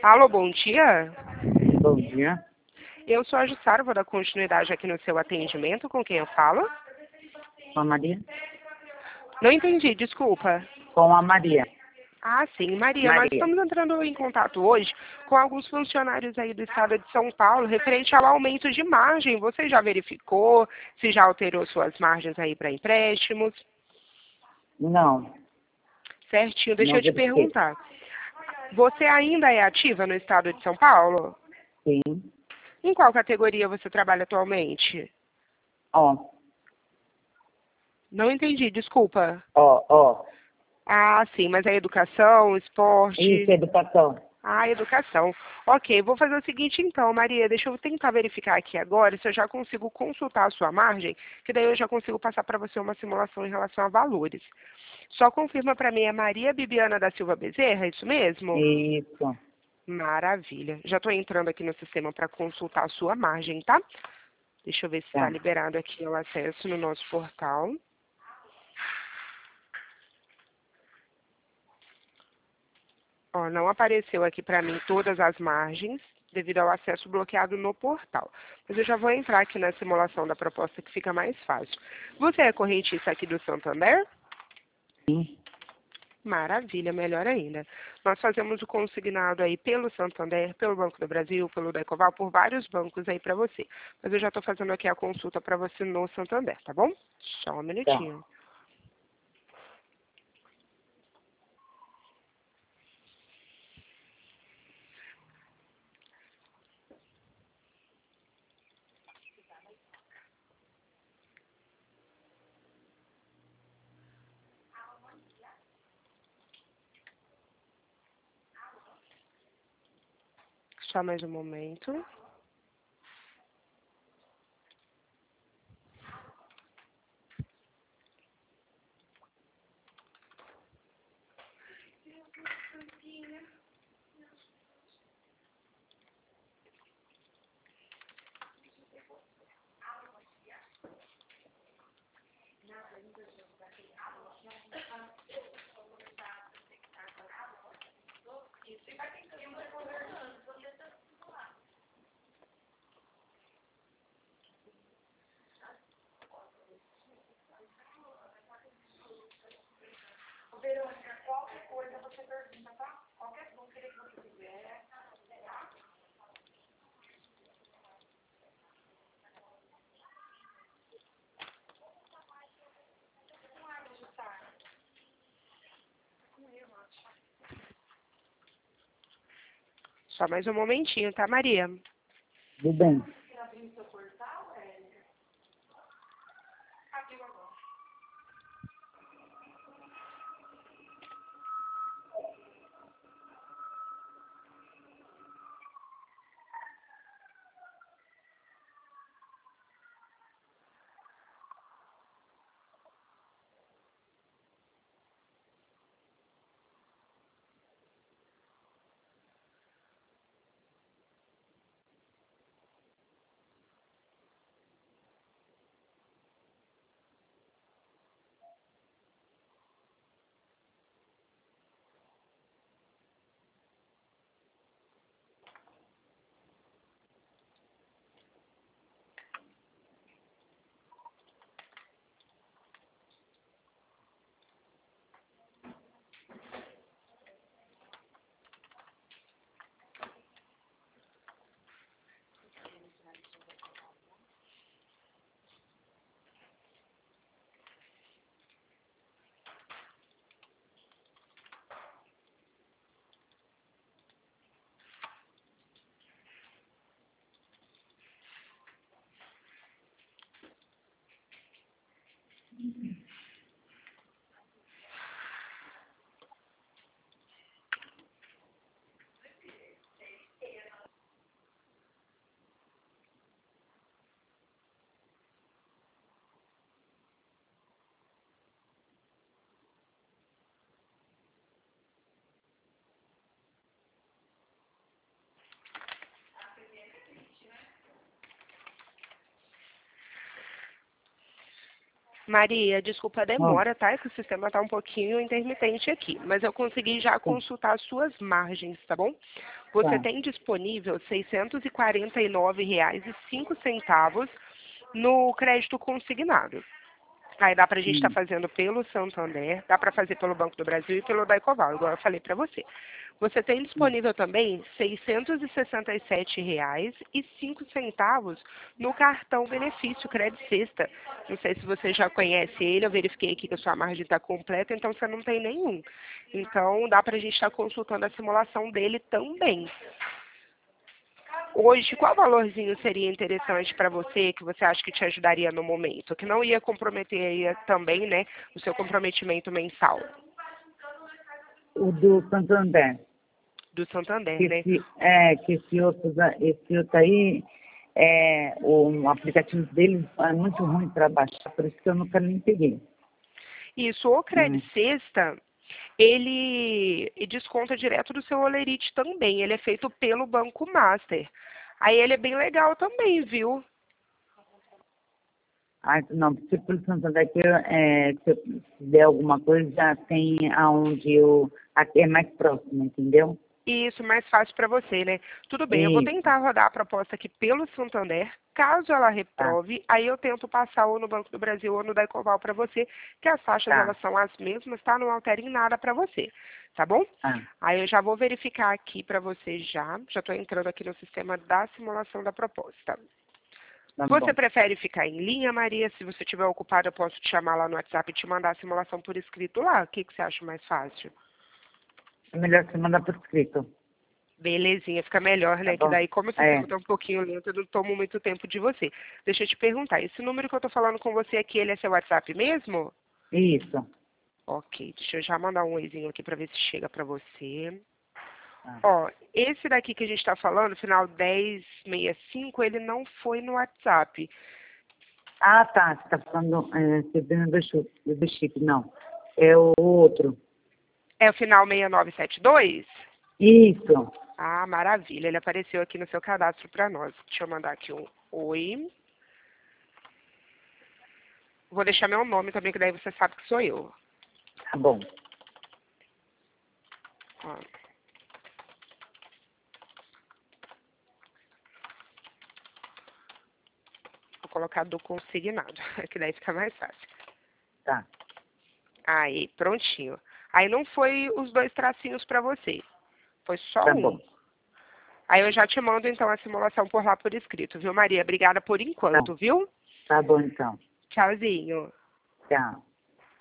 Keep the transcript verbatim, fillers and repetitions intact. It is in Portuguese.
Alô, bom dia. Bom dia. Eu sou a Jussara, vou dar continuidade aqui no seu atendimento. Com quem eu falo? Com a Maria? Não entendi, desculpa. Com a Maria. Ah, sim, Maria. Nós Maria. estamos entrando em contato hoje com alguns funcionários aí do estado de São Paulo referente ao aumento de margem. Você já verificou se já alterou suas margens aí para empréstimos? Não, Certinho, deixa não eu te verifiquei. perguntar. Você ainda é ativa no estado de São Paulo? Sim. Em qual categoria você trabalha atualmente? Ó, Não entendi, desculpa. ó, ó. Ah, sim, mas é educação, esporte? Isso, educação. Ah, educação. Ok, vou fazer o seguinte então, Maria, deixa eu tentar verificar aqui agora se eu já consigo consultar a sua margem, que daí eu já consigo passar para você uma simulação em relação a valores. Só confirma para mim, é Maria Bibiana da Silva Bezerra, é isso mesmo? Isso. Maravilha. Já estou entrando aqui no sistema para consultar a sua margem, tá? Deixa eu ver se está Tá. liberado aqui o acesso no nosso portal. Ó, não apareceu aqui para mim todas as margens, devido ao acesso bloqueado no portal. Mas eu já vou entrar aqui na simulação da proposta que fica mais fácil. Você é correntista aqui do Santander? Sim. Maravilha, melhor ainda. Nós fazemos o consignado aí pelo Santander, pelo Banco do Brasil, pelo Decoval, por vários bancos aí para você. Mas eu já estou fazendo aqui a consulta para você no Santander, tá bom? Só um Tá. minutinho. Só mais um momento. Só mais um momentinho, tá, Maria? Tudo bem. Maria, desculpa a Ó, demora, tá? É que o sistema está um pouquinho intermitente aqui, mas eu consegui já tá. consultar as suas margens, tá bom? Você Tá. tem disponível seiscentos e quarenta e nove reais e cinco centavos no crédito consignado. Aí dá para a gente estar Hum. fazendo pelo Santander, dá para fazer pelo Banco do Brasil e pelo Daicoval, igual eu falei para você. Você tem Hum. disponível também seiscentos e sessenta e sete reais e cinco centavos no cartão benefício Crédito Sexta. Não sei se você já conhece ele, eu verifiquei aqui que a sua margem está completa, então você não tem nenhum. Então dá para a gente estar consultando a simulação dele também. Hoje, qual valorzinho seria interessante para você, que você acha que te ajudaria no momento? Que não ia comprometer aí também, né, o seu comprometimento mensal O do Santander. do Santander, Que né? esse, é, que esse outro, da- esse outro aí, é, o aplicativo deles é muito ruim para baixar, por isso que eu nunca nem peguei. Isso, o Hum. Credit Sexta, ele desconta direto do seu Olerite também. Ele é feito pelo Banco Master. Aí ele é bem legal também, viu? Ah, não, se pelo Santander que eu, é, se eu der alguma coisa, já tem aonde eu, aqui é mais próximo, entendeu? Isso, mais fácil para você, né? Tudo bem, eu vou Isso, tentar rodar a proposta aqui pelo Santander. Caso ela tá, reprove, aí eu tento passar ou no Banco do Brasil ou no Daicoval para você, que as taxas tá, elas são as mesmas, tá? Não altera em nada para você, tá bom? tá, Aí eu já vou verificar aqui para você já. Já estou entrando aqui no sistema da simulação da proposta. tá Você bom. prefere ficar em linha, Maria? Se você estiver ocupado, eu posso te chamar lá no WhatsApp e te mandar a simulação por escrito lá. O que, que você acha mais fácil? É melhor você mandar por escrito, Belezinha, fica melhor, tá né? Que bom? daí, como o sistema É, está um pouquinho lento, eu não tomo muito tempo de você. Deixa eu te perguntar, esse número que eu tô falando com você aqui, ele é seu WhatsApp mesmo? isso. Ok, deixa eu já mandar um oizinho aqui para ver se chega para você. Tá. Ó, esse daqui que a gente está falando, final dez sessenta e cinco, ele não foi no WhatsApp. Ah, tá, você está falando, é, você vendo do chip, do chip, não. É o outro. É o final seis nove sete dois? Isso. Ah, maravilha, ele apareceu aqui no seu cadastro para nós. Deixa eu mandar aqui um oi. Vou deixar meu nome também, que daí você sabe que sou eu. Tá bom. Ó. Vou colocar do consignado, que daí fica mais fácil. Tá. Aí, prontinho. Aí não foi os dois tracinhos para você, foi só Tá um. bom. Aí eu já te mando então a simulação por lá por escrito, viu, Maria? Obrigada por Tá. enquanto, viu? Tá bom, então. Tchauzinho. Tchau.